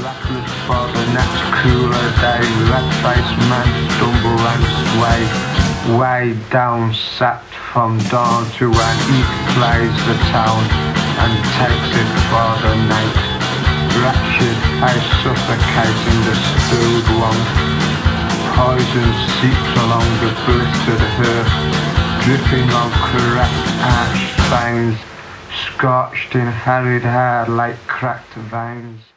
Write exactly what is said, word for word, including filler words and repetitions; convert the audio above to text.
Reckless for the next cooler day, red-faced men stumble and sway, way down set from dawn to when each plays the town and takes it for the night. Wretched, I suffocate in the stilled warmth. Poison seeps along the blistered earth, dripping on correct arched veins, scorched in harried hair like cracked veins.